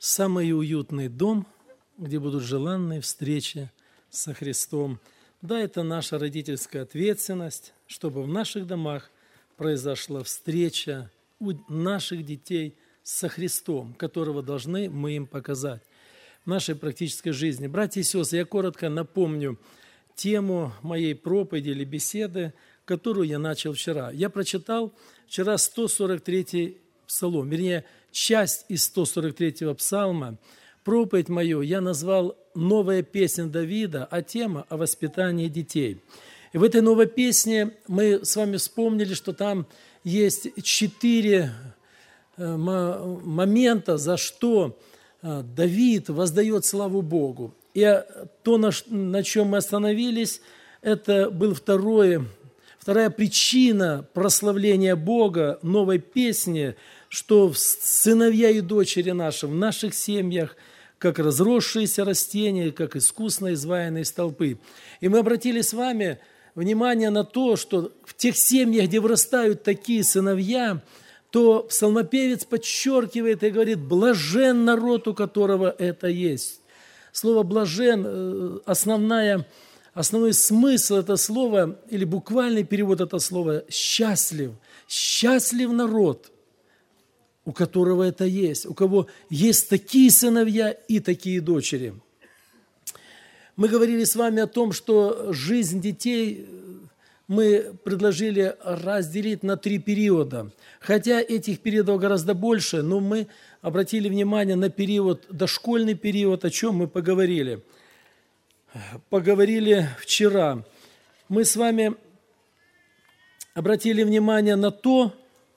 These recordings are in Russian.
самый уютный дом, где будут желанные встречи со Христом. Да, это наша родительская ответственность, чтобы в наших домах произошла встреча у наших детей со Христом, которого должны мы им показать в нашей практической жизни. Братья и сестры, я коротко напомню тему моей проповеди или беседы, которую я начал вчера. Я прочитал вчера 143-й псалом, вернее, часть из 143-го псалма. Проповедь мою я назвал «Новая песня Давида», а тема о воспитании детей. И в этой новой песне мы с вами вспомнили, что там есть 4 момента, за что Давид воздает славу Богу. И то, на чем мы остановились, это был вторая причина прославления Бога, новой песни, что сыновья и дочери наши в наших семьях, как разросшиеся растения, как искусно изваянные столпы. И мы обратили с вами внимание на то, что в тех семьях, где вырастают такие сыновья, то псалмопевец подчеркивает и говорит: «Блажен народ, у которого это есть». Слово «блажен», основной смысл этого слова, или буквальный перевод этого слова «счастлив». Счастлив народ, у которого это есть, у кого есть такие сыновья и такие дочери. Мы говорили с вами о том, что жизнь детей мы предложили разделить на 3 периода. Хотя этих периодов гораздо больше, но мы обратили внимание на период, дошкольный период, о чем мы поговорили. Поговорили вчера. Мы с вами обратили внимание на то,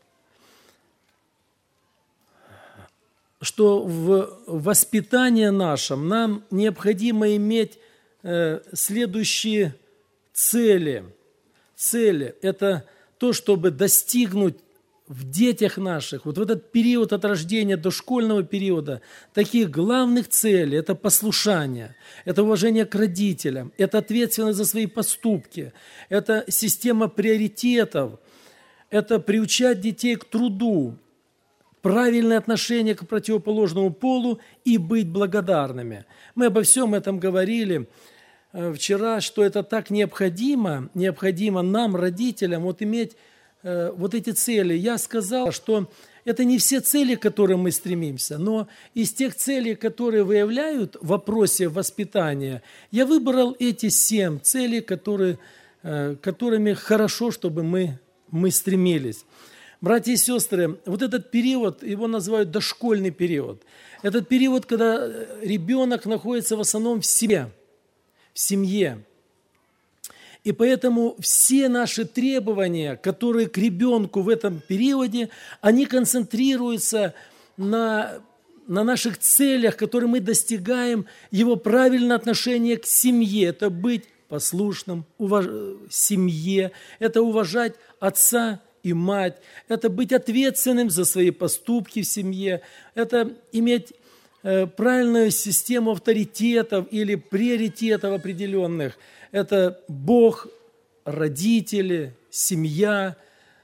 что в воспитании нашем нам необходимо иметь следующие цели. Цели – это то, чтобы достигнуть в детях наших, вот в этот период от рождения до школьного периода, таких главных целей – это послушание, это уважение к родителям, это ответственность за свои поступки, это система приоритетов, это приучать детей к труду, правильное отношение к противоположному полу и быть благодарными. Мы обо всем этом говорили вчера, что это так необходимо нам, родителям, вот иметь вот эти цели. Я сказал, что это не все цели, к которым мы стремимся, но из тех целей, которые выявляют в вопросе воспитания, я выбрал эти 7 целей, которыми хорошо, чтобы мы стремились. Братья и сестры, вот этот период, его называют дошкольный период. Этот период, когда ребенок находится в основном в семье. И поэтому все наши требования, которые к ребенку в этом периоде, они концентрируются на наших целях, которые мы достигаем, его правильное отношение к семье. Это быть послушным семье, это уважать отца и мать, это быть ответственным за свои поступки в семье, это иметь правильную систему авторитетов или приоритетов определенных. Это Бог, родители, семья,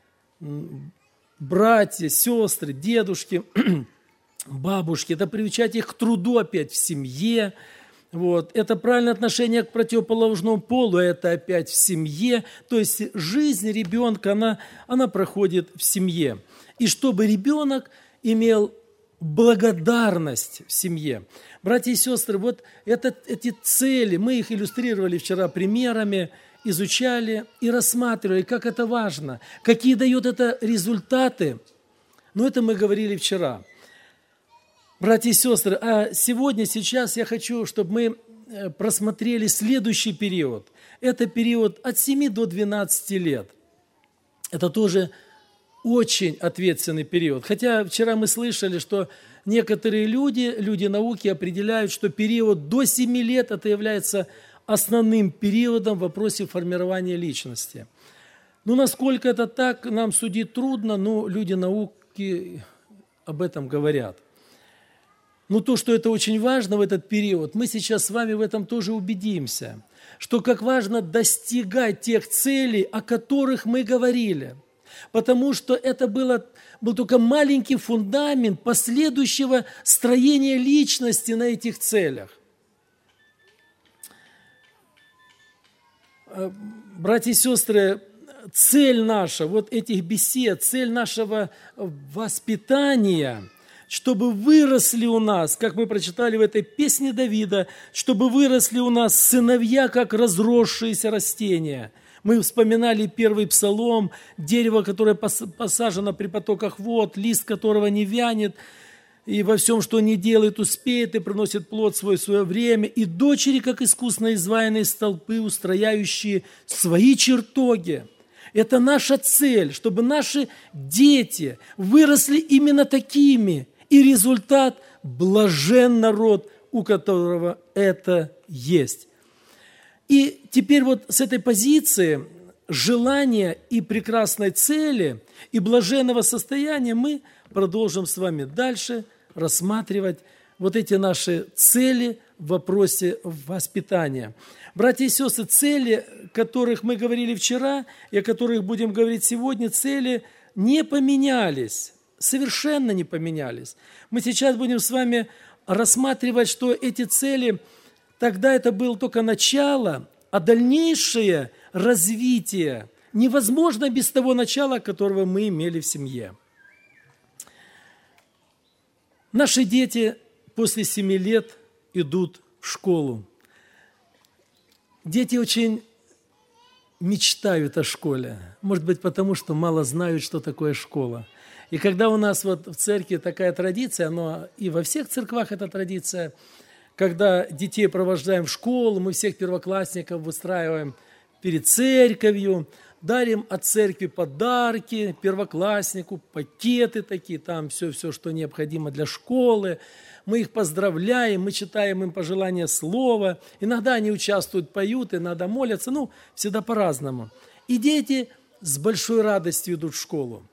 братья, сестры, дедушки, бабушки. Это приучать их к труду опять в семье. Вот. Это правильное отношение к противоположному полу, это опять в семье. То есть жизнь ребенка, она проходит в семье. И чтобы ребенок имел благодарность в семье. Братья и сестры, вот эти цели, мы их иллюстрировали вчера примерами, изучали и рассматривали, как это важно, какие дает это результаты. Но это мы говорили вчера. Братья и сестры, а сейчас я хочу, чтобы мы просмотрели следующий период. Это период от 7 до 12 лет. Это тоже очень ответственный период. Хотя вчера мы слышали, что некоторые люди науки определяют, что период до 7 лет это является основным периодом в вопросе формирования личности. Ну, насколько это так, нам судить трудно, но люди науки об этом говорят. Но то, что это очень важно в этот период, мы сейчас с вами в этом тоже убедимся, что как важно достигать тех целей, о которых мы говорили. потому что это был только маленький фундамент последующего строения личности на этих целях. Братья и сестры, цель наша, вот этих бесед, цель нашего воспитания, чтобы выросли у нас, как мы прочитали в этой песне Давида, чтобы выросли у нас сыновья, как разросшиеся растения. Мы вспоминали первый псалом, дерево, которое посажено при потоках вод, лист которого не вянет, и во всем, что не делает, успеет и приносит плод свой в свое время, и дочери, как искусно изваянные столпы, устрояющие свои чертоги. Это наша цель, чтобы наши дети выросли именно такими, и результат – блажен народ, у которого это есть. И теперь вот с этой позиции желания и прекрасной цели, и блаженного состояния мы продолжим с вами дальше рассматривать вот эти наши цели в вопросе воспитания. Братья и сестры, цели, о которых мы говорили вчера и о которых будем говорить сегодня, цели не поменялись, совершенно не поменялись. Мы сейчас будем с вами рассматривать, что эти цели, тогда это было только начало, а дальнейшее развитие невозможно без того начала, которого мы имели в семье. Наши дети после 7 лет идут в школу. Дети очень мечтают о школе. Может быть, потому что мало знают, что такое школа. И когда у нас вот в церкви такая традиция, но и во всех церквах эта традиция, когда детей провожаем в школу, мы всех первоклассников выстраиваем перед церковью, дарим от церкви подарки первокласснику, пакеты такие, там все, что необходимо для школы. Мы их поздравляем, мы читаем им пожелания слова. Иногда они участвуют, поют, иногда молятся, всегда по-разному. И дети с большой радостью идут в школу.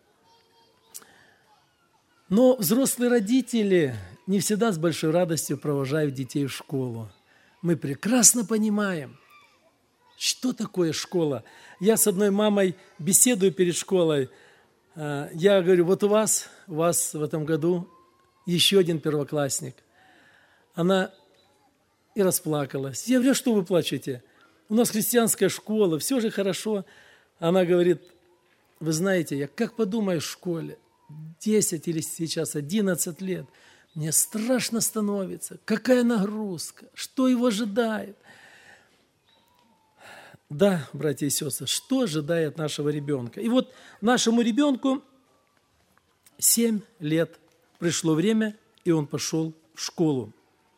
Но взрослые родители не всегда с большой радостью провожают детей в школу. Мы прекрасно понимаем, что такое школа. Я с одной мамой беседую перед школой. Я говорю, вот у вас в этом году еще один первоклассник. Она и расплакалась. Я говорю, что вы плачете? У нас христианская школа, все же хорошо. Она говорит, вы знаете, я как подумаю в школе, 10 или сейчас 11 лет, мне страшно становится, какая нагрузка, что его ожидает. Да, братья и сестры, что ожидает нашего ребенка? И вот нашему ребенку 7 лет пришло время, и он пошел в школу.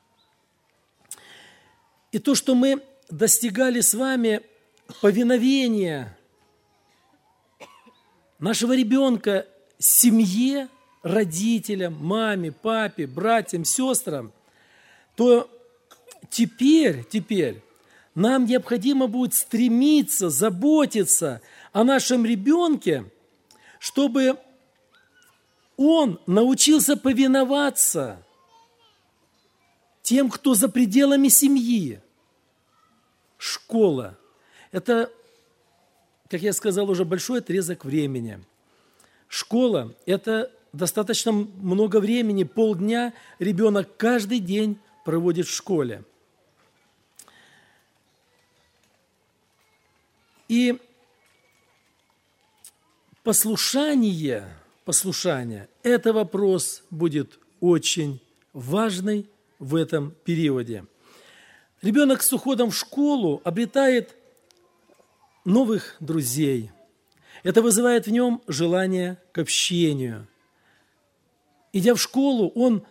И то, что мы достигали с вами повиновения нашего ребенка семье, родителям, маме, папе, братьям, сестрам, то теперь нам необходимо будет стремиться, заботиться о нашем ребенке, чтобы он научился повиноваться тем, кто за пределами семьи. Школа – это, как я сказал, уже большой отрезок времени. Школа – это достаточно много времени, полдня ребенок каждый день проводит в школе. И послушание – это вопрос будет очень важный в этом периоде. Ребенок с уходом в школу обретает новых друзей. Это вызывает в нем желание к общению. Идя в школу, он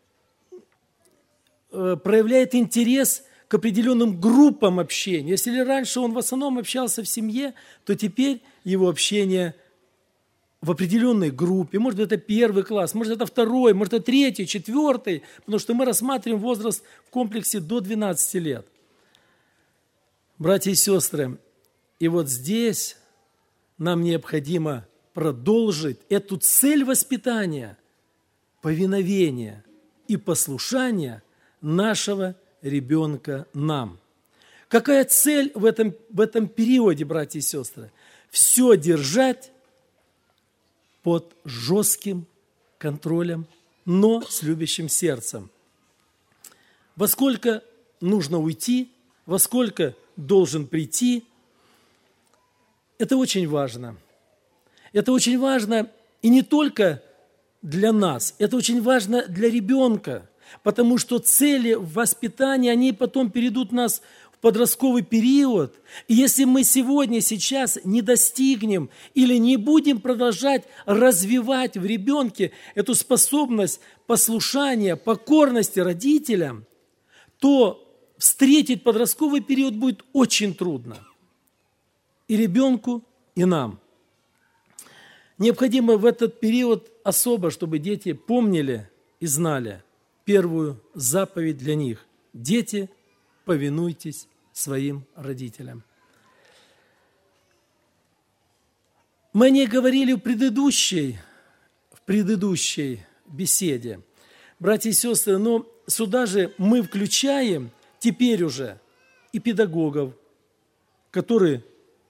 проявляет интерес к определенным группам общения. Если раньше он в основном общался в семье, то теперь его общение в определенной группе. Может быть, это 1 класс, может, это 2, может, это 3, 4, потому что мы рассматриваем возраст в комплексе до 12 лет. Братья и сестры, и вот здесь нам необходимо продолжить эту цель воспитания, повиновения и послушания нашего ребенка нам. Какая цель в этом периоде, братья и сестры? Все держать под жестким контролем, но с любящим сердцем. Во сколько нужно уйти, во сколько должен прийти, это очень важно. Это очень важно и не только для нас, это очень важно для ребенка, потому что цели воспитания, они потом перейдут нас в подростковый период. И если мы сегодня, сейчас не достигнем или не будем продолжать развивать в ребенке эту способность послушания, покорности родителям, то встретить подростковый период будет очень трудно. И ребенку, и нам. Необходимо в этот период особо, чтобы дети помнили и знали первую заповедь для них. Дети, повинуйтесь своим родителям. Мы не говорили в предыдущей беседе, братья и сестры, но сюда же мы включаем теперь уже и педагогов, которые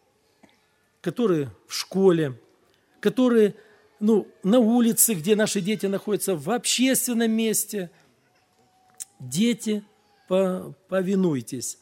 в школе, которые на улице, где наши дети находятся, в общественном месте. Дети, повинуйтесь.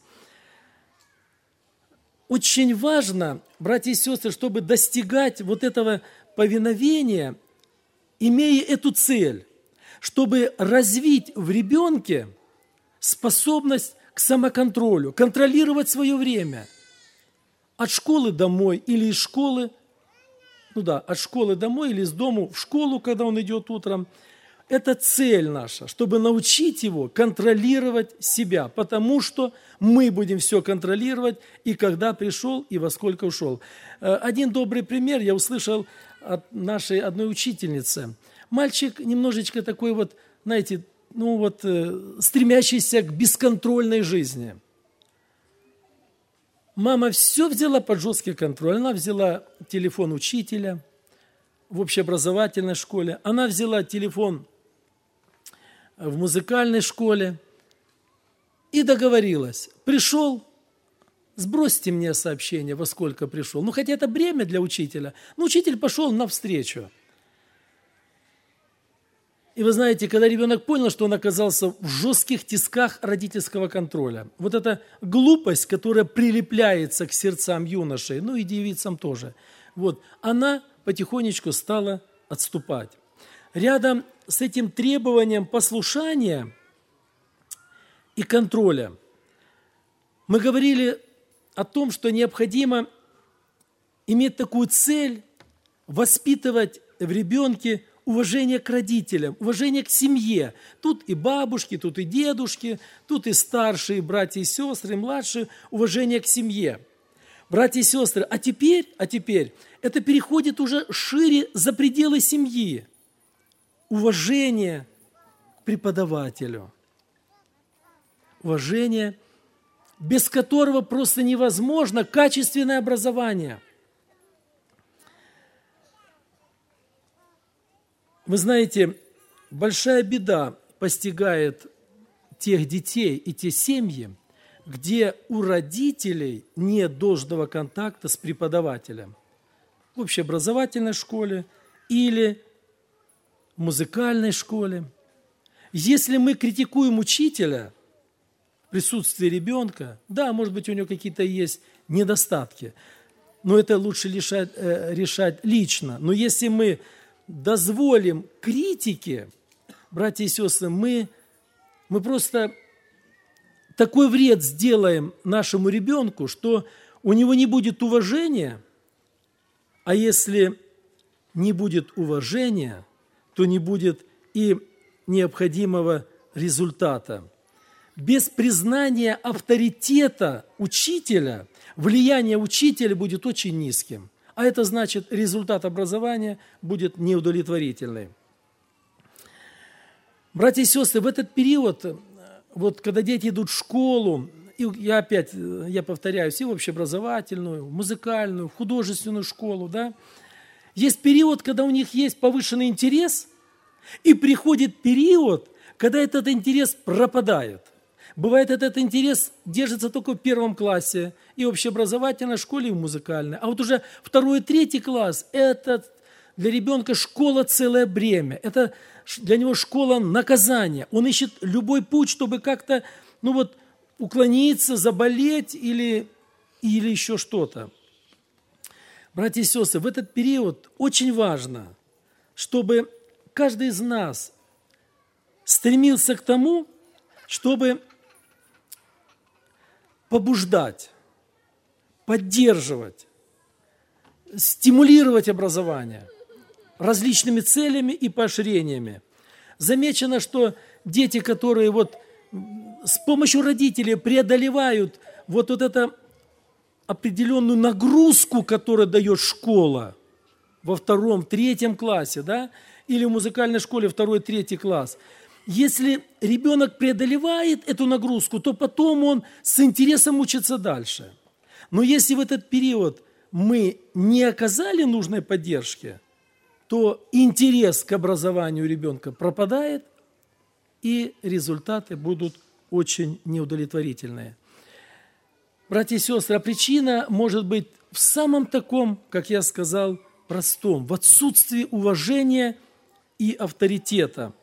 Очень важно, братья и сестры, чтобы достигать вот этого повиновения, имея эту цель, чтобы развить в ребенке способность к самоконтролю, контролировать свое время. От школы домой или из школы, от школы домой или из дома в школу, когда он идет утром. Это цель наша, чтобы научить его контролировать себя, потому что мы будем все контролировать, и когда пришел, и во сколько ушел. Один добрый пример я услышал от нашей одной учительницы. Мальчик немножечко такой стремящийся к бесконтрольной жизни. Мама все взяла под жесткий контроль. Она взяла телефон учителя в общеобразовательной школе. Она взяла телефон в музыкальной школе и договорилась. Пришел, сбросьте мне сообщение, во сколько пришел. Хотя это бремя для учителя. Но учитель пошел навстречу. И вы знаете, когда ребенок понял, что он оказался в жестких тисках родительского контроля, вот эта глупость, которая прилепляется к сердцам юношей, и девицам тоже, она потихонечку стала отступать. Рядом с этим требованием послушания и контроля мы говорили о том, что необходимо иметь такую цель воспитывать в ребенке уважение к родителям, уважение к семье. Тут и бабушки, тут и дедушки, тут и старшие братья и сестры, и младшие. Уважение к семье. Братья и сестры, а теперь это переходит уже шире за пределы семьи. Уважение к преподавателю. Уважение, без которого просто невозможно качественное образование. Вы знаете, большая беда постигает тех детей и те семьи, где у родителей нет должного контакта с преподавателем в общеобразовательной школе или в музыкальной школе. Если мы критикуем учителя в присутствии ребенка, да, может быть, у него какие-то есть недостатки, но это лучше решать лично. Но если мы дозволим критике, братья и сестры, мы просто такой вред сделаем нашему ребенку, что у него не будет уважения, а если не будет уважения, то не будет и необходимого результата. Без признания авторитета учителя, влияние учителя будет очень низким. А это значит, результат образования будет неудовлетворительный. Братья и сестры, в этот период, когда дети идут в школу, и я повторяюсь, и в общеобразовательную, в музыкальную, в художественную школу, есть период, когда у них есть повышенный интерес, и приходит период, когда этот интерес пропадает. Бывает, этот интерес держится только в первом классе, и в общеобразовательной школе, и в музыкальной. А вот уже 2-3 класс, этот для ребенка школа целое бремя. Это для него школа наказания. Он ищет любой путь, чтобы как-то, уклониться, заболеть или еще что-то. Братья и сестры, в этот период очень важно, чтобы каждый из нас стремился к тому, чтобы побуждать, поддерживать, стимулировать образование различными целями и поощрениями. Замечено, что дети, которые с помощью родителей преодолевают эту определенную нагрузку, которую дает школа во 2-3 классе, или в музыкальной школе 2-3 класс. Если ребенок преодолевает эту нагрузку, то потом он с интересом учится дальше. Но если в этот период мы не оказали нужной поддержки, то интерес к образованию ребенка пропадает, и результаты будут очень неудовлетворительные. Братья и сестры, причина может быть в самом таком, как я сказал, простом, в отсутствии уважения и авторитета.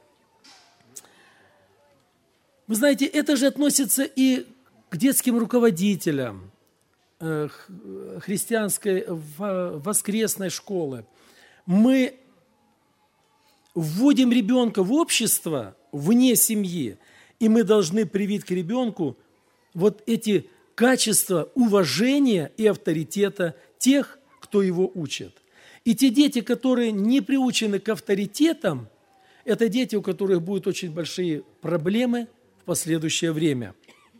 Вы знаете, это же относится и к детским руководителям христианской воскресной школы. Мы вводим ребенка в общество вне семьи, и мы должны привить к ребенку эти качества уважения и авторитета тех, кто его учит. И те дети, которые не приучены к авторитетам, это дети, у которых будут очень большие проблемы в последующее время.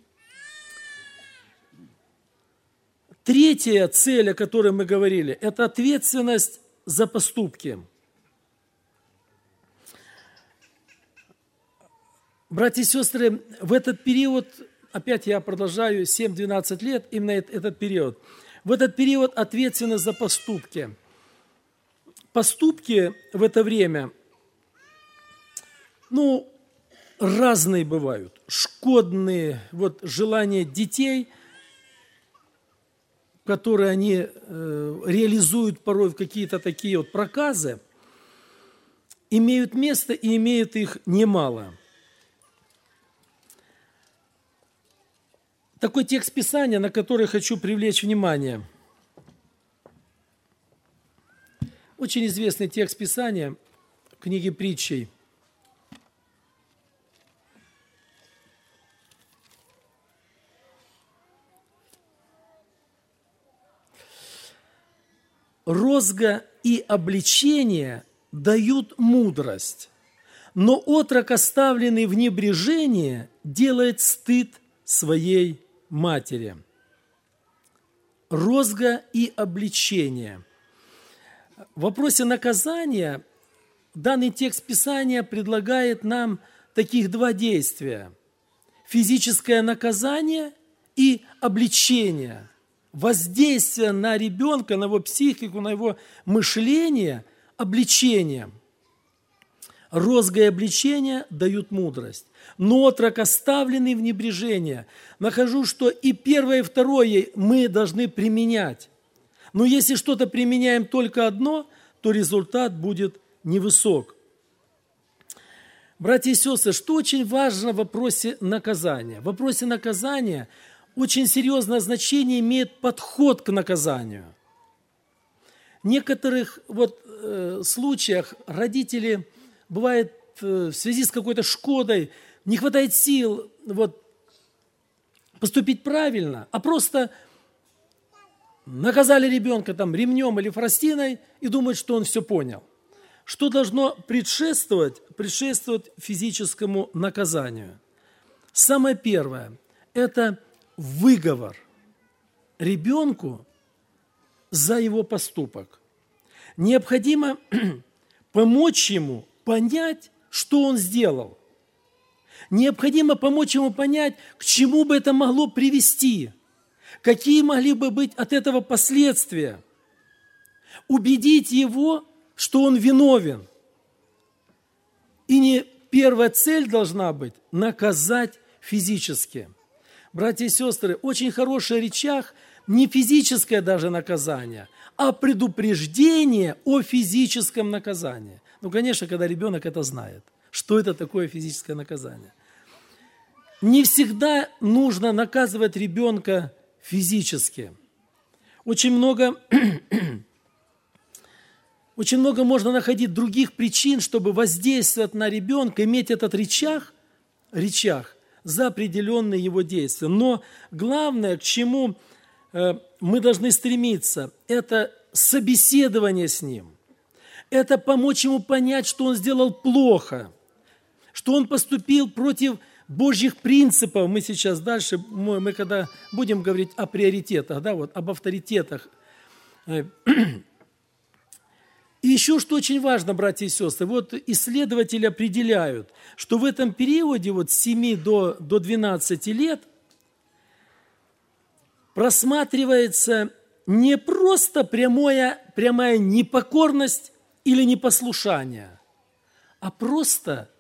Третья цель, о которой мы говорили, это ответственность за поступки. Братья и сестры, в этот период, опять я продолжаю, 7-12 лет, именно этот период, в этот период ответственность за поступки. Поступки в это время, разные бывают, шкодные, желания детей, которые они реализуют порой в какие-то такие проказы, имеют место и имеют их немало. Такой текст Писания, на который хочу привлечь внимание. Очень известный текст Писания в книге Притчей. Розга и обличение дают мудрость, но отрок, оставленный в небрежении, делает стыд своей матери. Розга и обличение. В вопросе наказания данный текст Писания предлагает нам таких два действия. Физическое наказание и обличение. Воздействие на ребенка, на его психику, на его мышление обличением. Розга и обличение дают мудрость, но отрок, оставленный в небрежении. Нахожу, что и первое, и второе мы должны применять. Но если что-то применяем только одно, то результат будет невысок. Братья и сестры, что очень важно в вопросе наказания? В вопросе наказания очень серьезное значение имеет подход к наказанию. В некоторых случаях родители, бывает, в связи с какой-то шкодой, не хватает сил поступить правильно, а просто наказали ребенка ремнем или фростиной и думают, что он все понял. Что должно предшествовать физическому наказанию? Самое первое – это выговор ребенку за его поступок. Необходимо помочь ему понять, что он сделал. Необходимо помочь ему понять, к чему бы это могло привести, какие могли бы быть от этого последствия. Убедить его, что он виновен. И не первая цель должна быть – наказать физически. Братья и сестры, очень хорошее в речах не физическое даже наказание, а предупреждение о физическом наказании. Ну, конечно, когда ребенок это знает, что это такое физическое наказание. Не всегда нужно наказывать ребенка физически. Очень много можно находить других причин, чтобы воздействовать на ребенка, иметь этот рычаг за определенные его действия. Но главное, к чему мы должны стремиться, это собеседование с ним. Это помочь ему понять, что он сделал плохо, что он поступил против Божьих принципов. Мы сейчас дальше, мы когда будем говорить о приоритетах, да, вот, об авторитетах. И еще что очень важно, братья и сестры, вот исследователи определяют, что в этом периоде вот с 7 до 12 лет просматривается не просто прямая непокорность или непослушание, а просто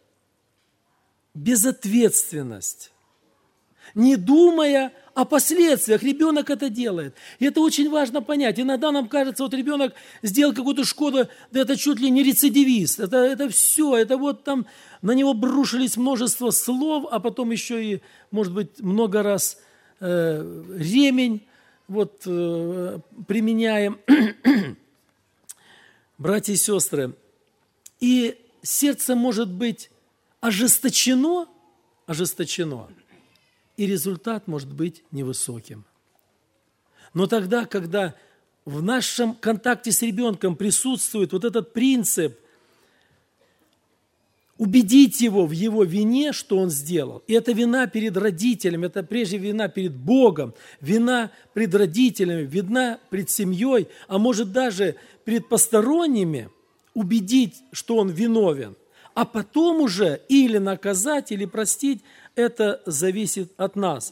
безответственность, не думая о последствиях. Ребенок это делает. И это очень важно понять. Иногда нам кажется, вот ребенок сделал какую-то шкоду, да это чуть ли не рецидивист. Это все, это вот там на него обрушились множество слов, а потом еще и, может быть, много раз ремень вот, применяем. Братья и сестры, и сердце может быть ожесточено, и результат может быть невысоким. Но тогда, когда в нашем контакте с ребенком присутствует вот этот принцип убедить его в его вине, что он сделал, и это вина перед родителями, это прежде вина перед Богом, вина пред родителями, вина пред семьей, а может даже перед посторонними, убедить, что он виновен, а потом уже или наказать, или простить, это зависит от нас.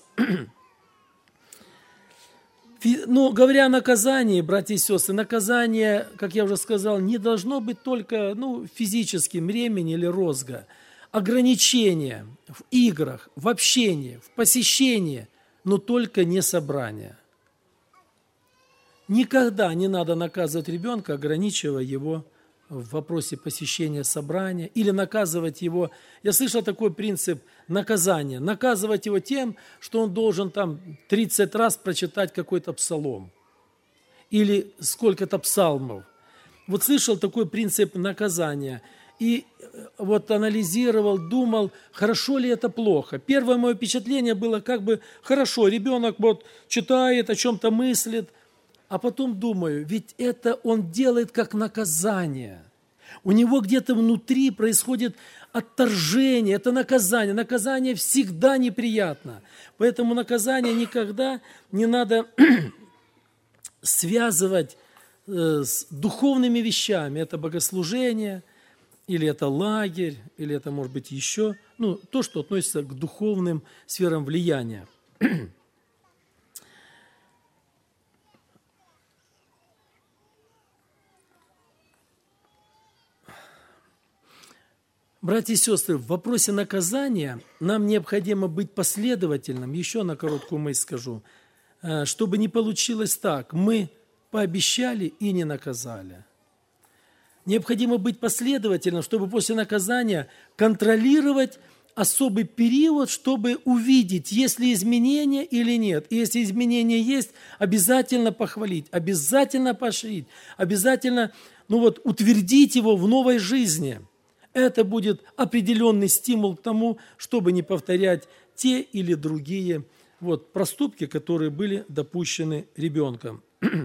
Но говоря о наказании, братья и сестры, наказание, как я уже сказал, не должно быть только физическим, ремень или розга. Ограничения в играх, в общении, в посещении, но только не собрания. Никогда не надо наказывать ребенка, ограничивая его в вопросе посещения собрания или наказывать его. Я слышал такой принцип наказания. Наказывать его тем, что он должен там 30 раз прочитать какой-то псалом или сколько-то псалмов. Вот слышал такой принцип наказания и вот анализировал, думал, хорошо ли это, плохо. Первое мое впечатление было как бы хорошо, ребенок вот читает, о чем-то мыслит, а потом думаю, ведь это он делает как наказание. У него где-то внутри происходит отторжение, это наказание. Наказание всегда неприятно. Поэтому наказание никогда не надо связывать с духовными вещами. Это богослужение, или это лагерь, или это может быть еще, то, что относится к духовным сферам влияния. Братья и сестры, в вопросе наказания нам необходимо быть последовательным. Еще на короткую мысль скажу, чтобы не получилось так. Мы пообещали и не наказали. Необходимо быть последовательным, чтобы после наказания контролировать особый период, чтобы увидеть, есть ли изменения или нет. И если изменения есть, обязательно похвалить, обязательно поощрить, обязательно утвердить его в новой жизни. Это будет определенный стимул к тому, чтобы не повторять те или другие проступки, которые были допущены ребенком.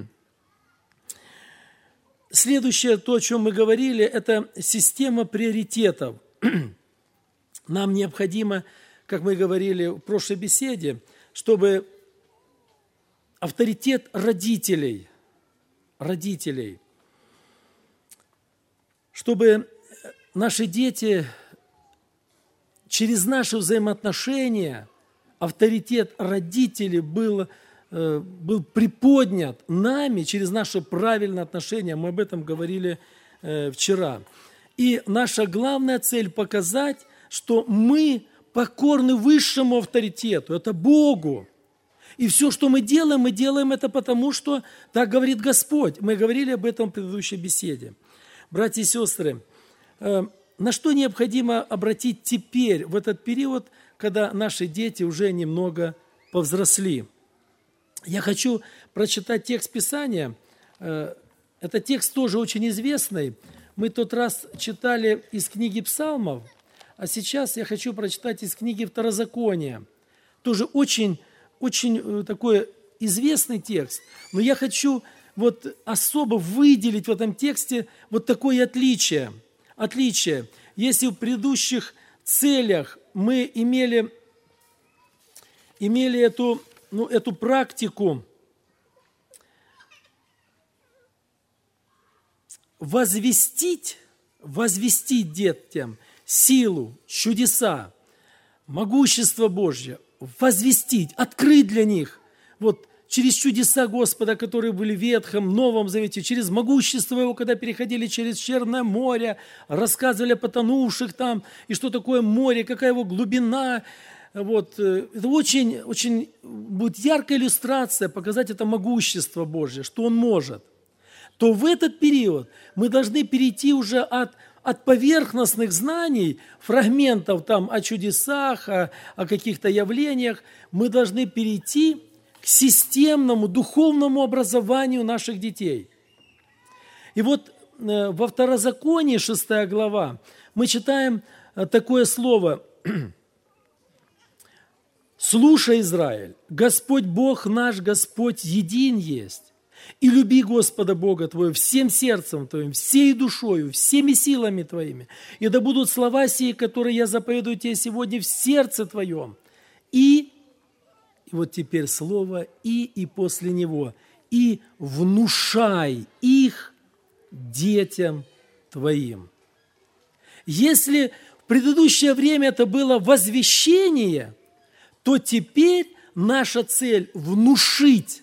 Следующее, то, о чем мы говорили, это система приоритетов. Нам необходимо, как мы говорили в прошлой беседе, чтобы авторитет родителей, чтобы наши дети через наши взаимоотношения, авторитет родителей был приподнят нами через наше правильное отношение. Мы об этом говорили вчера. И наша главная цель – показать, что мы покорны высшему авторитету, это Богу. И все, что мы делаем это потому, что так говорит Господь. Мы говорили об этом в предыдущей беседе. Братья и сестры, на что необходимо обратить теперь, в этот период, когда наши дети уже немного повзросли? Я хочу прочитать текст Писания. Это текст тоже очень известный. Мы тот раз читали из книги Псалмов, а сейчас я хочу прочитать из книги Второзакония. Тоже очень такой известный текст. Но я хочу вот особо выделить в этом тексте вот такое отличие. Если в предыдущих целях мы имели эту практику возвестить детям силу, чудеса, могущество Божье, возвестить, открыть для них вот через чудеса Господа, которые были в Ветхом, Новом Завете, через могущество Его, когда переходили через Черное море, рассказывали о потонувших там, и что такое море, какая его глубина. Вот. Это очень будет яркая иллюстрация, показать это могущество Божье, что Он может. То в этот период мы должны перейти уже от поверхностных знаний, фрагментов там о чудесах, о каких-то явлениях, мы должны перейти к системному духовному образованию наших детей. И вот во Второзаконии, 6 глава, мы читаем такое слово: «Слушай, Израиль, Господь Бог наш, Господь един есть. И люби Господа Бога твоего всем сердцем твоим, всей душою, всеми силами твоими. И да будут слова сии, которые я заповедую тебе сегодня в сердце твоем. И вот теперь слово и после него. И внушай их детям твоим». Если в предыдущее время это было возвещение, то теперь наша цель внушить.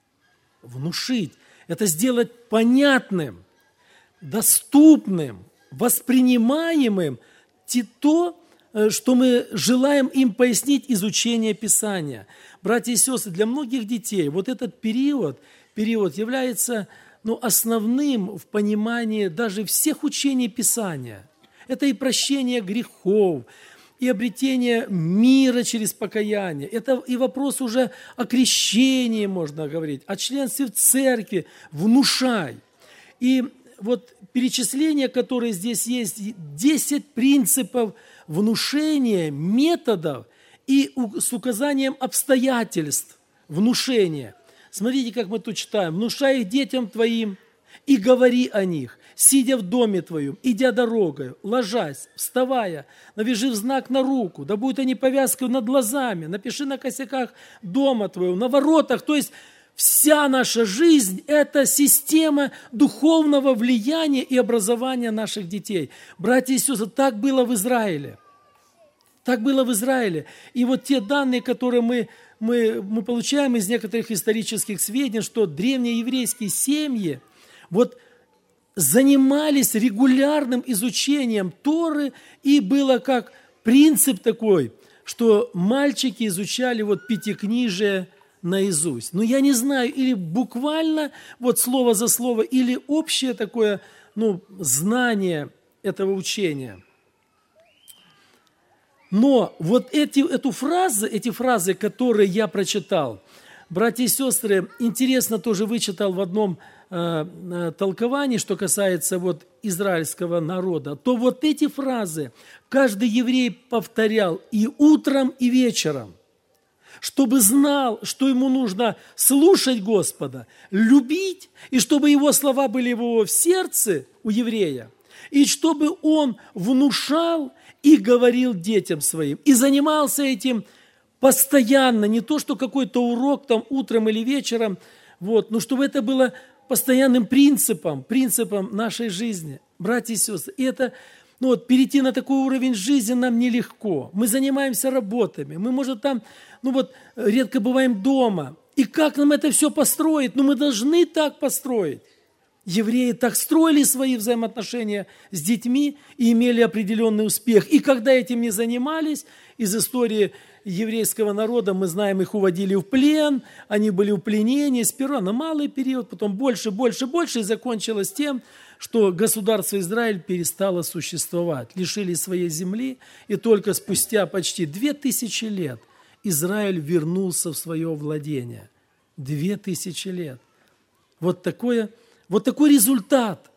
Это сделать понятным, доступным, воспринимаемым то, что мы желаем им пояснить изучение Писания. Братья и сестры, для многих детей вот этот период является основным в понимании даже всех учений Писания. Это и прощение грехов, и обретение мира через покаяние. Это и вопрос уже о крещении, можно говорить, о членстве в церкви. Внушай. И вот перечисление, которое здесь есть, 10 принципов внушения, методов и с указанием обстоятельств внушения. Смотрите, как мы тут читаем. «Внушай их детям твоим и говори о них, сидя в доме твоем, идя дорогою, ложась, вставая, навяжи знак на руку, да будут они повязкой над глазами, напиши на косяках дома твоего, на воротах». То есть вся наша жизнь – это система духовного влияния и образования наших детей. Братья и сестры, так было в Израиле. Так было в Израиле. И вот те данные, которые мы получаем из некоторых исторических сведений, что древние еврейские семьи вот занимались регулярным изучением Торы, и было как принцип такой, что мальчики изучали вот пятикнижие наизусть. Но я не знаю, или буквально вот слово за слово, или общее такое знание этого учения. Но вот эти фразы, которые я прочитал, братья и сестры, интересно тоже вычитал в одном толковании, что касается вот израильского народа, то вот эти фразы каждый еврей повторял и утром, и вечером, чтобы знал, что ему нужно слушать Господа, любить, и чтобы его слова были в сердце у еврея, и чтобы он внушал и говорил детям своим, и занимался этим постоянно, не то, что какой-то урок там утром или вечером, но чтобы это было постоянным принципом нашей жизни. Братья и сестры, и это, перейти на такой уровень жизни нам нелегко. Мы занимаемся работами, мы, может, там, редко бываем дома. И как нам это все построить? Мы должны так построить. Евреи так строили свои взаимоотношения с детьми и имели определенный успех. И когда этим не занимались, из истории еврейского народа, мы знаем, их уводили в плен, они были в пленении сперва на малый период, потом больше, и закончилось тем, что государство Израиль перестало существовать, лишили своей земли, и только спустя почти 2000 лет Израиль вернулся в свое владение. 2000 лет. Вот такой результат,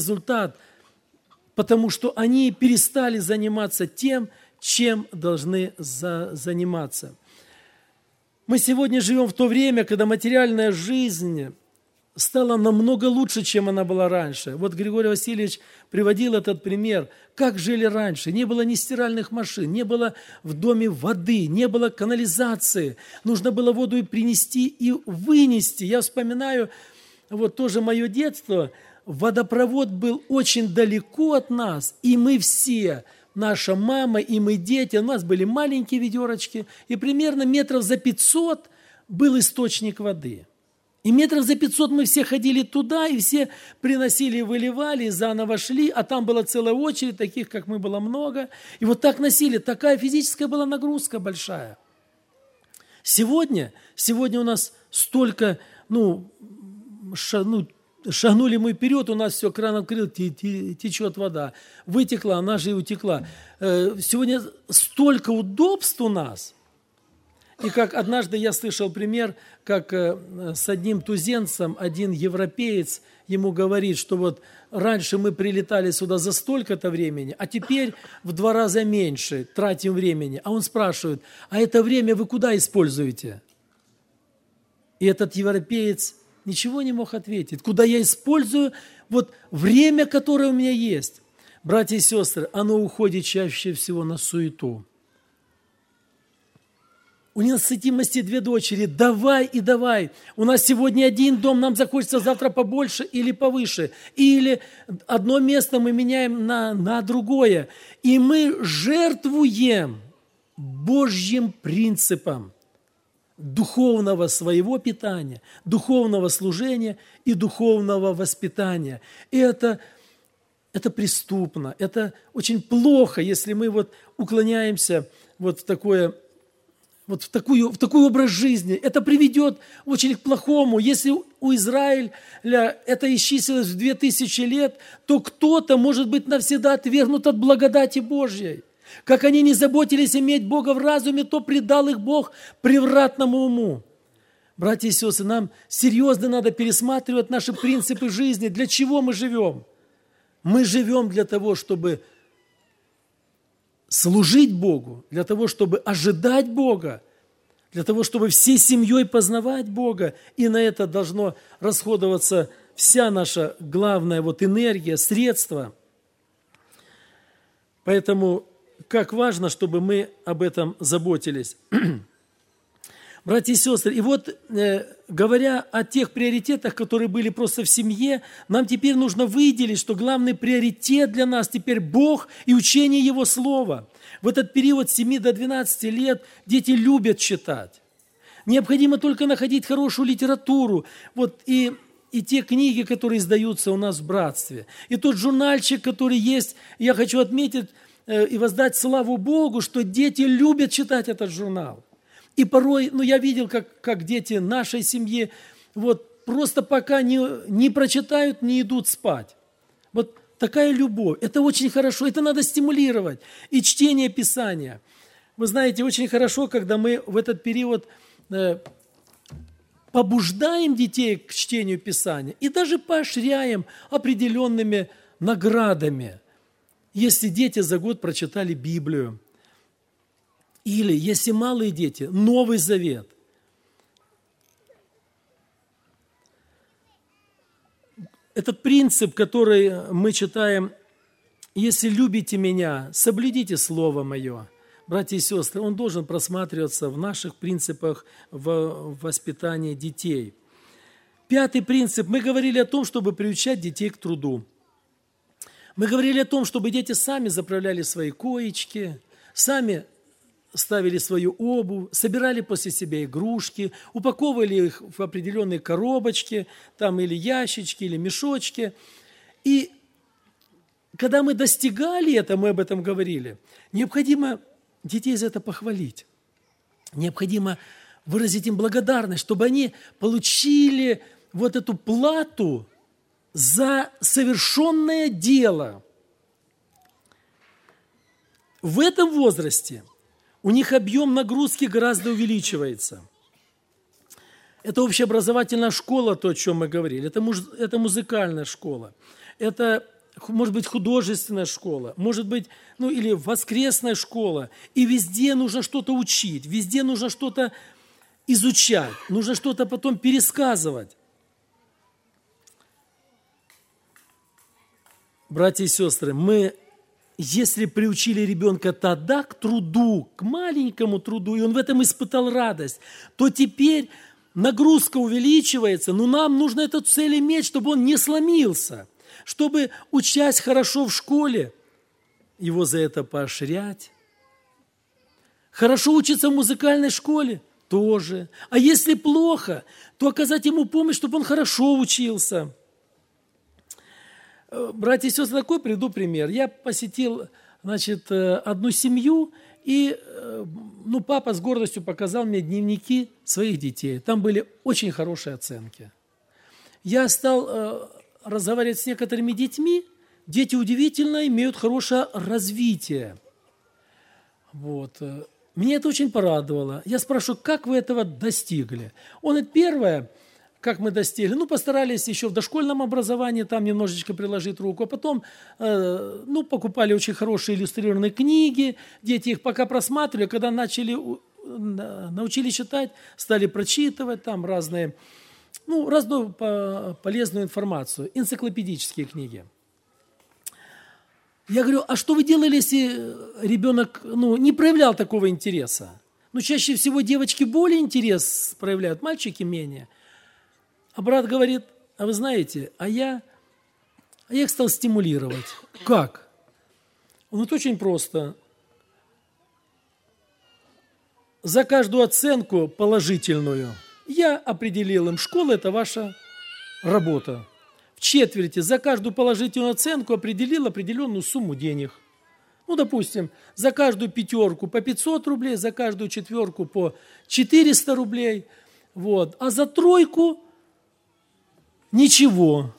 потому что они перестали заниматься тем, чем должны заниматься. Мы сегодня живем в то время, когда материальная жизнь стала намного лучше, чем она была раньше. Вот Григорий Васильевич приводил этот пример. Как жили раньше? Не было ни стиральных машин, не было в доме воды, не было канализации. Нужно было воду и принести, и вынести. Я вспоминаю, вот тоже мое детство, водопровод был очень далеко от нас, и мы все, наша мама и мы дети, у нас были маленькие ведерочки, и примерно метров за 500 был источник воды. И метров за 500 мы все ходили туда, и все приносили, выливали, заново шли, а там была целая очередь, таких, как мы, было много. И вот так носили, такая физическая была нагрузка большая. Сегодня у нас столько, шагнули мы вперед, у нас все, кран открыл, течет вода. Вытекла, она же и утекла. Сегодня столько удобств у нас. И как однажды я слышал пример, как с одним туземцем один европеец ему говорит, что вот раньше мы прилетали сюда за столько-то времени, а теперь в 2 раза меньше тратим времени. А он спрашивает, а это время вы куда используете? И этот европеец ничего не мог ответить. Куда я использую вот время, которое у меня есть? Братья и сестры, оно уходит чаще всего на суету. У ненасытимости 2 дочери. Давай и давай. У нас сегодня один дом, нам захочется завтра побольше или повыше. Или одно место мы меняем на другое. И мы жертвуем Божьим принципам духовного своего питания, духовного служения и духовного воспитания. И это преступно, это очень плохо, если мы вот уклоняемся вот в такой образ жизни. Это приведет очень к плохому. Если у Израиля это исчислилось в 2000 лет, то кто-то может быть навсегда отвергнут от благодати Божьей. Как они не заботились иметь Бога в разуме, то предал их Бог превратному уму. Братья и сестры, нам серьезно надо пересматривать наши принципы жизни. Для чего мы живем? Мы живем для того, чтобы служить Богу, для того, чтобы ожидать Бога, для того, чтобы всей семьей познавать Бога. И на это должно расходоваться вся наша главная энергия, средства. Поэтому как важно, чтобы мы об этом заботились. Братья и сестры, и вот говоря о тех приоритетах, которые были просто в семье, нам теперь нужно выделить, что главный приоритет для нас теперь Бог и учение Его Слова. В этот период с 7 до 12 лет дети любят читать. Необходимо только находить хорошую литературу. И те книги, которые издаются у нас в братстве. И тот журнальчик, который есть, я хочу отметить и воздать славу Богу, что дети любят читать этот журнал. И порой, я видел, как дети нашей семьи просто пока не прочитают, не идут спать. Вот такая любовь. Это очень хорошо, это надо стимулировать. И чтение Писания. Вы знаете, очень хорошо, когда мы в этот период побуждаем детей к чтению Писания и даже поощряем определенными наградами. Если дети за год прочитали Библию, или, если малые дети, Новый Завет. Этот принцип, который мы читаем, «Если любите меня, соблюдите Слово Мое». Братья и сестры, он должен просматриваться в наших принципах в воспитании детей. 5-й принцип. Мы говорили о том, чтобы приучать детей к труду. Мы говорили о том, чтобы дети сами заправляли свои коечки, сами ставили свою обувь, собирали после себя игрушки, упаковывали их в определенные коробочки, или ящички, или мешочки. И когда мы достигали это, мы об этом говорили, необходимо детей за это похвалить. необходимо выразить им благодарность, чтобы они получили вот эту плату за совершенное дело. В этом возрасте у них объем нагрузки гораздо увеличивается. Это общеобразовательная школа, то, о чем мы говорили. Это музыкальная школа. Это, может быть, художественная школа. Может быть, или воскресная школа. И везде нужно что-то учить. Везде нужно что-то изучать. Нужно что-то потом пересказывать. Братья и сестры, мы, если приучили ребенка тогда к труду, к маленькому труду, и он в этом испытал радость, то теперь нагрузка увеличивается, но нам нужно эту цель иметь, чтобы он не сломился, чтобы, учась хорошо в школе, его за это поощрять. Хорошо учиться в музыкальной школе тоже. А если плохо, то оказать ему помощь, чтобы он хорошо учился. Братья и сестры, такой приведу пример. Я посетил, одну семью, и папа с гордостью показал мне дневники своих детей. Там были очень хорошие оценки. Я стал разговаривать с некоторыми детьми. Дети удивительно имеют хорошее развитие. Меня это очень порадовало. Я спрашиваю, как вы этого достигли? Он говорит, первое, как мы достигли, постарались еще в дошкольном образовании там немножечко приложить руку, а потом, покупали очень хорошие иллюстрированные книги, дети их пока просматривали, когда научили читать, стали прочитывать там разную полезную информацию, энциклопедические книги. Я говорю, а что вы делали, если ребенок не проявлял такого интереса? Чаще всего девочки более интерес проявляют, мальчики менее. А брат говорит, а вы знаете, я их стал стимулировать. Как? Он говорит, очень просто. За каждую оценку положительную я определил им, школа – это ваша работа. В четверти за каждую положительную оценку определил определенную сумму денег. Допустим, за каждую пятерку по 500 рублей, за каждую четверку по 400 рублей. А за тройку ничего.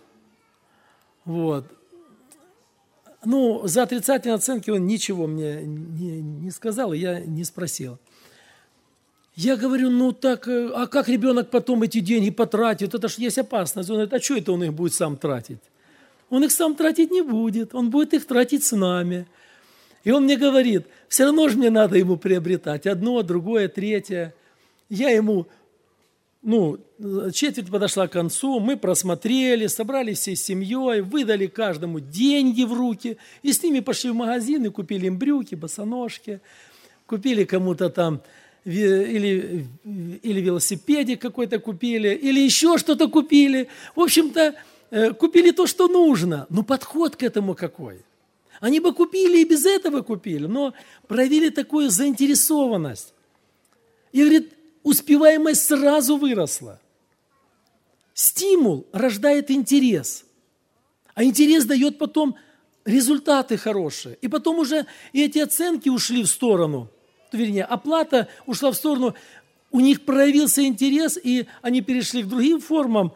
За отрицательные оценки он ничего мне не сказал, и я не спросил. Я говорю, а как ребенок потом эти деньги потратит? Это ж есть опасность. Он говорит, а что это он их будет сам тратить? Он их сам тратить не будет, он будет их тратить с нами. И он мне говорит, все равно же мне надо ему приобретать одно, другое, третье. Я ему, четверть подошла к концу, мы просмотрели, собрались всей семьей, выдали каждому деньги в руки, и с ними пошли в магазин и купили им брюки, босоножки, купили кому-то там или велосипедик какой-то купили, или еще что-то купили. В общем-то, купили то, что нужно. Но подход к этому какой? Они бы купили и без этого купили, но проявили такую заинтересованность. И, говорит, успеваемость сразу выросла. Стимул рождает интерес. А интерес дает потом результаты хорошие. И потом уже эти оценки ушли в сторону. Вернее, оплата ушла в сторону. У них проявился интерес, и они перешли к другим формам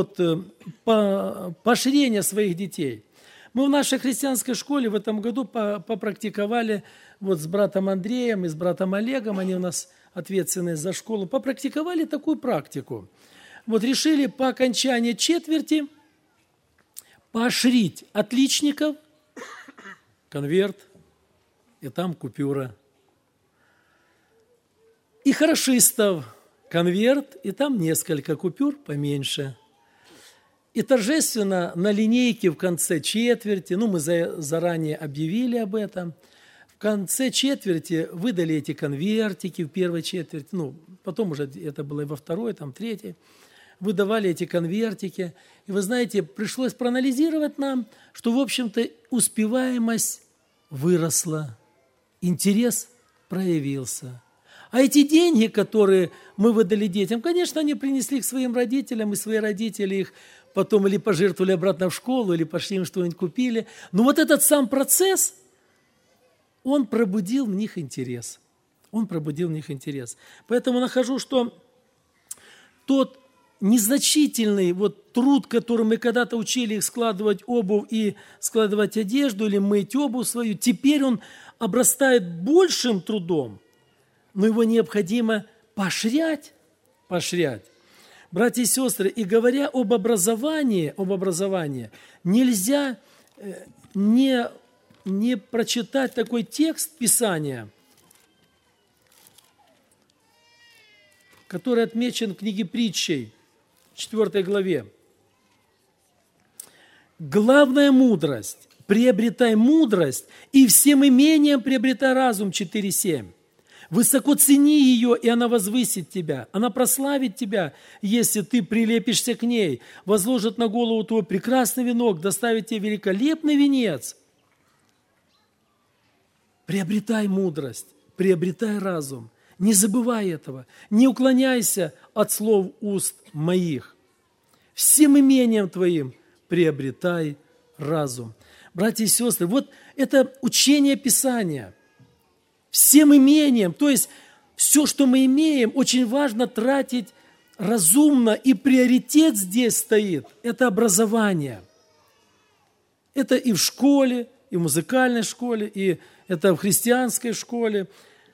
поощрения своих детей. Мы в нашей христианской школе в этом году попрактиковали с братом Андреем и с братом Олегом, они у нас ответственные за школу, попрактиковали такую практику. Решили по окончании четверти поощрить отличников, конверт, и там купюра. И хорошистов, конверт, и там несколько купюр поменьше. И торжественно на линейке в конце четверти, мы заранее объявили об этом, в конце четверти выдали эти конвертики в первой четверти, потом уже это было и во второй, третьей, выдавали эти конвертики. И вы знаете, пришлось проанализировать нам, что, в общем-то, успеваемость выросла, интерес проявился. А эти деньги, которые мы выдали детям, конечно, они принесли к своим родителям, и свои родители их потом или пожертвовали обратно в школу, или пошли им что-нибудь купили. Но этот сам процесс, он пробудил в них интерес. Он пробудил в них интерес. Поэтому нахожу, что тот незначительный труд, который мы когда-то учили их складывать обувь и складывать одежду или мыть обувь свою, теперь он обрастает большим трудом, но его необходимо поощрять. Братья и сестры, и говоря об образовании, нельзя не прочитать такой текст Писания, который отмечен в книге Притчей, 4 главе. Главная мудрость. Приобретай мудрость, и всем имением приобретай разум. 4:7. Высоко цени ее, и она возвысит тебя. Она прославит тебя, если ты прилепишься к ней. Возложит на голову твой прекрасный венок, доставит тебе великолепный венец. Приобретай мудрость, приобретай разум. Не забывай этого. Не уклоняйся от слов уст моих. Всем имением твоим приобретай разум. Братья и сестры, это учение Писания. Всем имением, то есть все, что мы имеем, очень важно тратить разумно, и приоритет здесь стоит – это образование. Это и в школе, и в музыкальной школе, и это в христианской школе.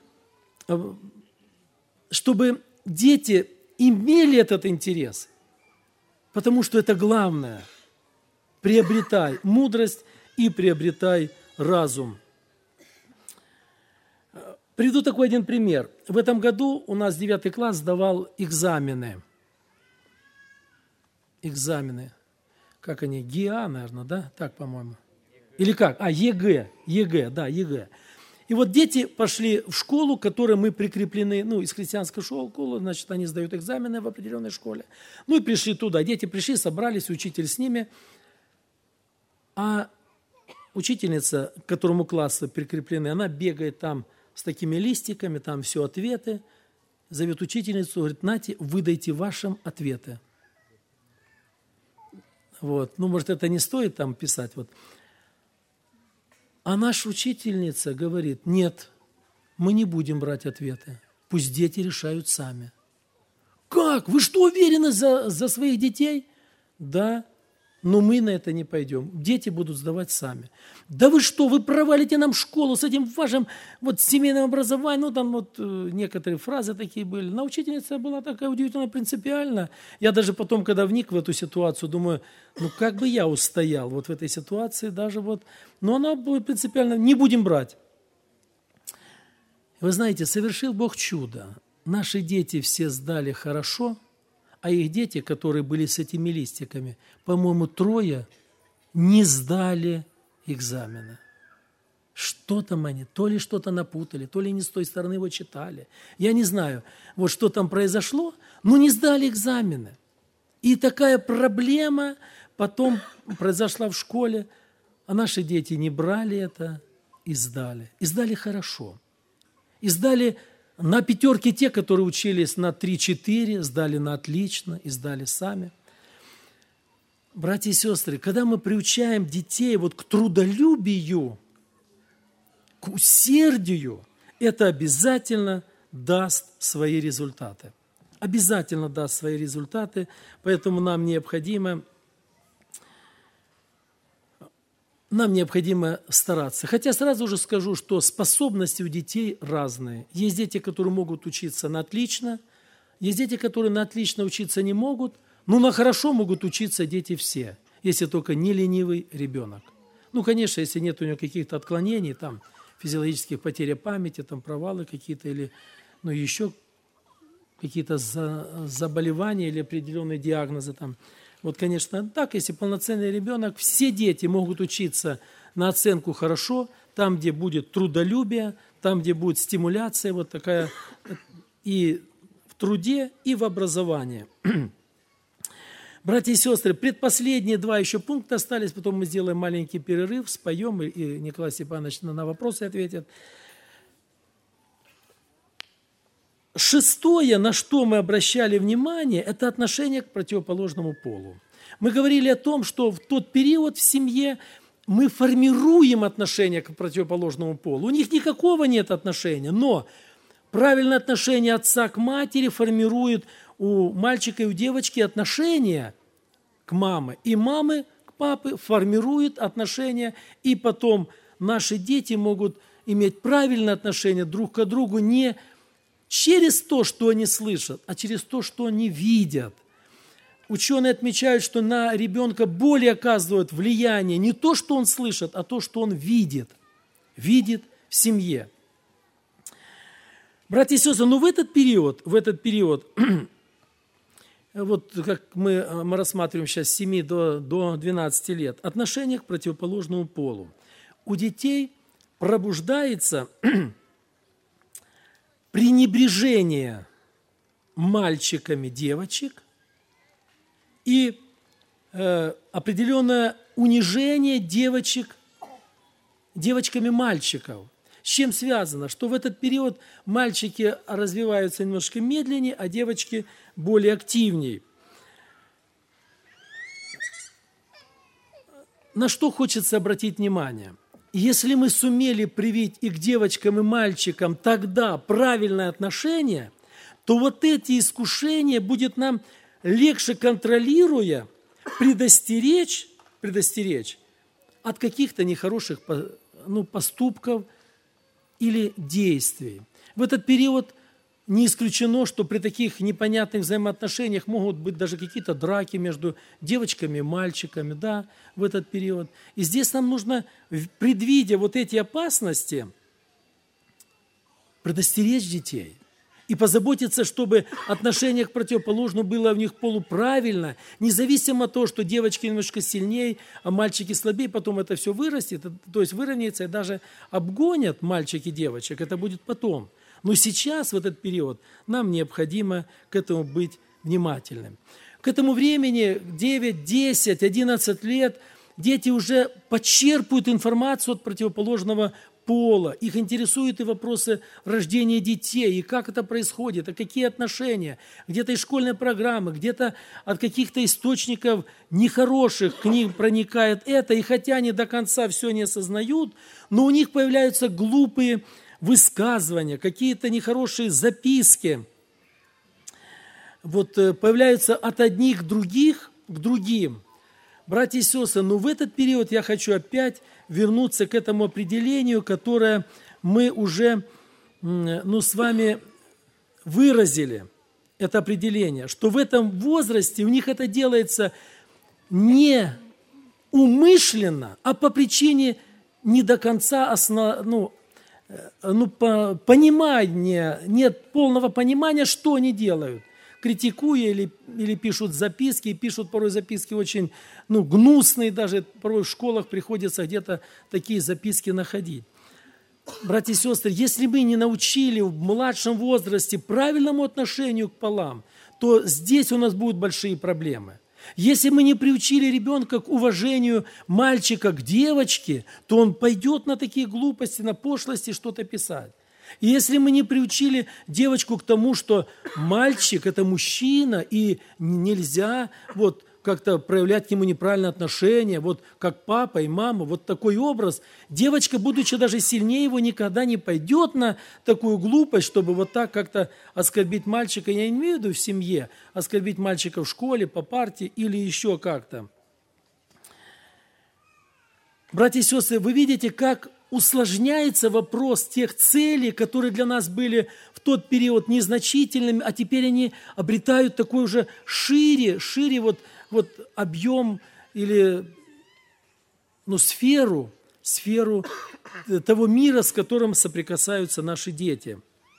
Чтобы дети имели этот интерес, потому что это главное. Приобретай мудрость и приобретай разум. Приведу такой один пример. В этом году у нас 9 класс сдавал экзамены. Как они? ГИА, наверное, да? Так, по-моему. Или как? ЕГЭ. ЕГЭ. И дети пошли в школу, к которой мы прикреплены, из христианской школы, значит, они сдают экзамены в определенной школе. И пришли туда. Дети пришли, собрались, учитель с ними. А учительница, к которому классы прикреплены, она бегает там с такими листиками, там все ответы. Зовет учительницу, говорит: нате, выдайте вашим ответы. Может, это не стоит там писать. А наша учительница говорит: нет, мы не будем брать ответы. Пусть дети решают сами. Как? Вы что, уверены за своих детей? Да, но мы на это не пойдем. Дети будут сдавать сами. Да вы что, вы провалите нам школу с этим вашим семейным образованием. Там некоторые фразы такие были. Но учительница была такая удивительно принципиальна. Я даже потом, когда вник в эту ситуацию, думаю, как бы я устоял в этой ситуации даже Но она будет принципиально, не будем брать. Вы знаете, совершил Бог чудо. Наши дети все сдали хорошо, а их дети, которые были с этими листиками, по-моему, 3 не сдали экзамены. Что там они? То ли что-то напутали, то ли не с той стороны его читали. Я не знаю, что там произошло, но не сдали экзамены. И такая проблема потом произошла в школе, а наши дети не брали это и сдали. И сдали хорошо. И сдали на 5 те, которые учились на 3-4, сдали на отлично и сдали сами. Братья и сестры, когда мы приучаем детей к трудолюбию, к усердию, это обязательно даст свои результаты. Обязательно даст свои результаты, поэтому нам необходимо стараться. Хотя сразу же скажу, что способности у детей разные. Есть дети, которые могут учиться на отлично, есть дети, которые на отлично учиться не могут, но на хорошо могут учиться дети все, если только не ленивый ребенок. Конечно, если нет у него каких-то отклонений, там, физиологических потерь памяти, там, провалы какие-то или еще какие-то заболевания или определенные диагнозы там. Конечно, так, если полноценный ребенок, все дети могут учиться на оценку хорошо, там, где будет трудолюбие, там, где будет стимуляция такая и в труде, и в образовании. Братья и сестры, предпоследние 2 еще пункта остались, потом мы сделаем маленький перерыв, споем, и Николай Степанович на вопросы ответит. 6, на что мы обращали внимание, это отношение к противоположному полу. Мы говорили о том, что в тот период в семье мы формируем отношение к противоположному полу. У них никакого нет отношения, но Правильное отношение отца к матери формирует у мальчика и у девочки отношения к маме. И мамы к папе формируют отношения. И потом наши дети могут иметь правильное отношение друг к другу не через то, что они слышат, а через то, что они видят. Ученые отмечают, что на ребенка более оказывает влияние не то, что он слышит, а то, что он видит в семье. Братья и сестры, в этот период, вот как мы рассматриваем сейчас с 7 до 12 лет, отношение к противоположному полу. У детей пробуждается пренебрежение мальчиками девочек и определенное унижение девочками мальчиков. С чем связано? Что в этот период мальчики развиваются немножко медленнее, а девочки более активнее. На что хочется обратить внимание? Если мы сумели привить и к девочкам, и мальчикам тогда правильное отношение, то вот эти искушения будет нам легче, контролируя, предостеречь от каких-то нехороших поступков или действий. В этот период не исключено, что при таких непонятных взаимоотношениях могут быть даже какие-то драки между девочками и мальчиками, да, в этот период. И здесь нам нужно, предвидя вот эти опасности, предостеречь детей и позаботиться, чтобы отношение к противоположному было в них полуправильно, независимо от того, что девочки немножко сильнее, а мальчики слабее, потом это все вырастет, то есть выровняется и даже обгонят мальчики девочек, это будет потом. Но сейчас, в этот период, нам необходимо к этому быть внимательным. К этому времени 9, 10, 11 лет дети уже почерпывают информацию от противоположного пола. Их интересуют и вопросы рождения детей, и как это происходит, и какие отношения. Где-то из школьной программы, где-то от каких-то источников нехороших к ним проникает это. И хотя они до конца все не осознают, но у них появляются глупые высказывания, какие-то нехорошие записки. Вот появляются от одних к другим. Братья и сестры, в этот период я хочу опять вернуться к этому определению, которое мы уже с вами выразили, это определение, что в этом возрасте у них это делается не умышленно, а по причине не до конца понимания, нет полного понимания, что они делают. Критикуя или пишут записки, и пишут порой записки очень гнусные, даже порой в школах приходится где-то такие записки находить. Братья и сестры, если мы не научили в младшем возрасте правильному отношению к полам, то здесь у нас будут большие проблемы. Если мы не приучили ребенка к уважению мальчика к девочке, то он пойдет на такие глупости, на пошлости что-то писать. И если мы не приучили девочку к тому, что мальчик – это мужчина, и нельзя как-то проявлять к нему неправильное отношение, как папа и мама, такой образ, девочка, будучи даже сильнее его, никогда не пойдет на такую глупость, чтобы так как-то оскорбить мальчика, я не имею в виду в семье, оскорбить мальчика в школе, по парте или еще как-то. Братья и сестры, вы видите, как усложняется вопрос тех целей, которые для нас были в тот период незначительными, а теперь они обретают такой уже шире объем или сферу того мира, с которым соприкасаются наши дети.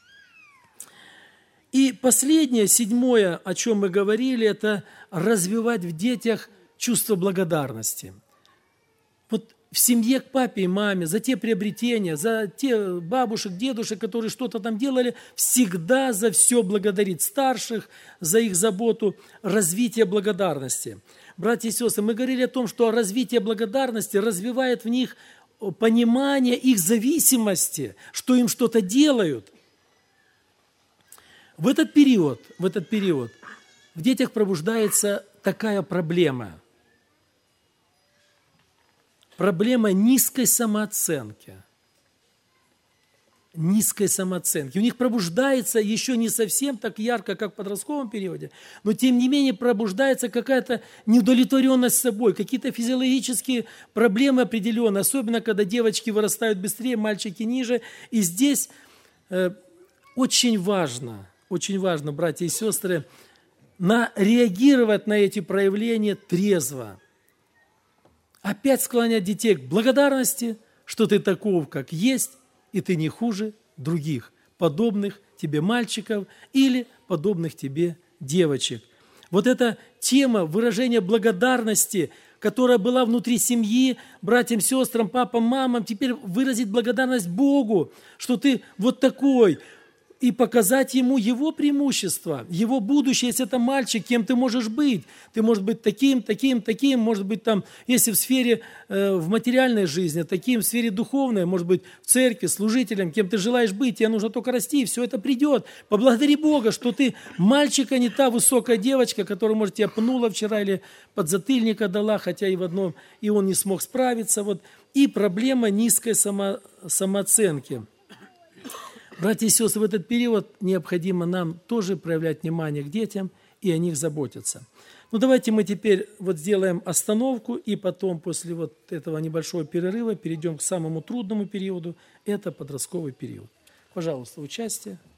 И последнее, 7, о чем мы говорили, это развивать в детях чувство благодарности. В семье к папе и маме за те приобретения, за те бабушек, дедушек, которые что-то там делали, всегда за все благодарить старших, за их заботу, развитие благодарности. Братья и сестры, мы говорили о том, что развитие благодарности развивает в них понимание их зависимости, что им что-то делают. В этот период в детях пробуждается такая проблема. Проблема низкой самооценки. низкой самооценки. У них пробуждается еще не совсем так ярко, как в подростковом периоде, но тем не менее пробуждается какая-то неудовлетворенность собой, какие-то физиологические проблемы определенные, особенно когда девочки вырастают быстрее, мальчики ниже. И здесь очень важно, братья и сестры, реагировать на эти проявления трезво. Опять склонять детей к благодарности, что ты таков, как есть, и ты не хуже других, подобных тебе мальчиков или подобных тебе девочек. Вот эта тема выражения благодарности, которая была внутри семьи, братьям, сестрам, папам, мамам, теперь выразить благодарность Богу, что ты вот такой, и показать ему его преимущество, его будущее, если это мальчик, кем ты можешь быть. Ты можешь быть таким, может быть там, если в сфере, в материальной жизни, таким в сфере духовной, может быть в церкви, служителем, кем ты желаешь быть, тебе нужно только расти, и все это придет. Поблагодари Бога, что ты мальчик, а не та высокая девочка, которая, может, тебя пнула вчера или подзатыльника дала, хотя и в одном, и он не смог справиться. Вот. И проблема низкой самооценки. Братья и сестры, в этот период необходимо нам тоже проявлять внимание к детям и о них заботиться. Ну, давайте мы теперь вот сделаем остановку, и потом, после вот этого небольшого перерыва, перейдем к самому трудному периоду, это подростковый период. Пожалуйста, участие.